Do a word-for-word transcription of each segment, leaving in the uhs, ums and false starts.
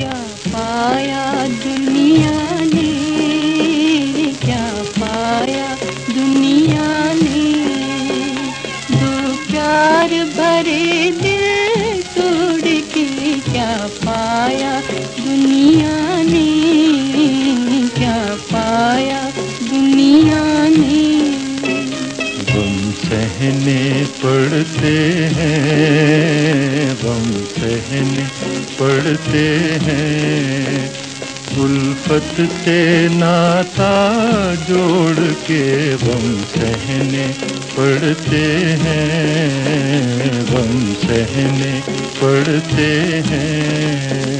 क्या पाया दुनिया ने, क्या पाया दुनिया ने। दो प्यार भरे दिल तोड़ के क्या पाया दुनिया ने, क्या पाया दुनिया ने। गम सहने पड़ते हैं, गम सहने पड़ते हैं, उल्फत से नाता जोड़ के गम सहने पड़ते हैं, गम सहने पड़ते हैं।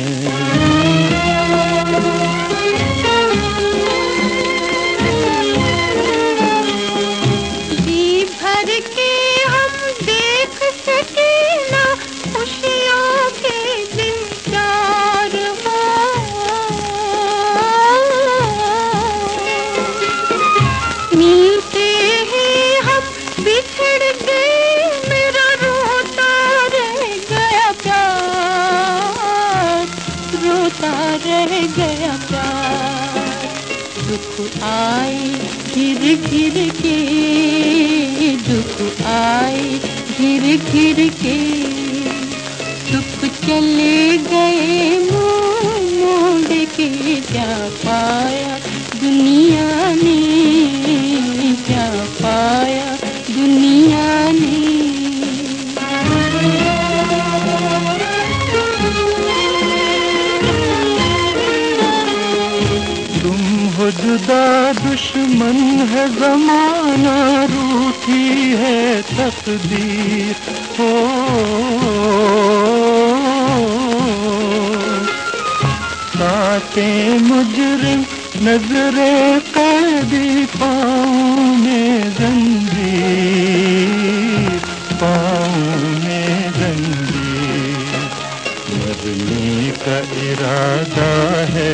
रह गया प्यार। दुख आए घिर घिर के, दुख आए घिर घिर के, सुख चले गए मुँह मोड़ के। क्या पाया दुनिया ने, क्या पाया दुनिया ने। जुदा दुश्मन है ज़माना, रूठी है तकदीर हो। काटे मुजरिम नजरे कैदी, पाँव में जंजीर, पाँव में जंजीर। मरने का इरादा है,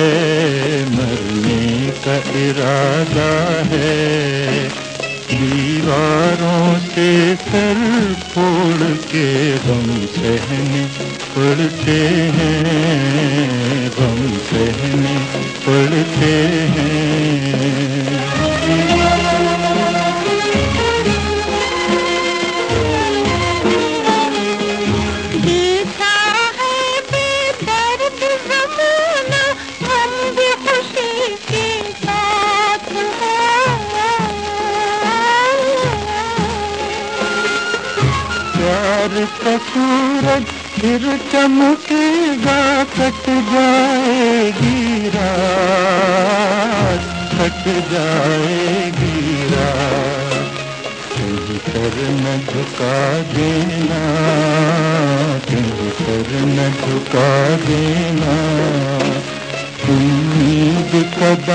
मरने का इरादा है, दीवारों से सर फोड़ के गम सहने पड़ते हैं, गम सहने पड़ते हैं। प्यार का सूरज फिर चमकेगा, कट जाएगी रात, कट जाएगी रात। कहीं सर न झुका देना, कहीं सर न झुका देना, उम्मीद का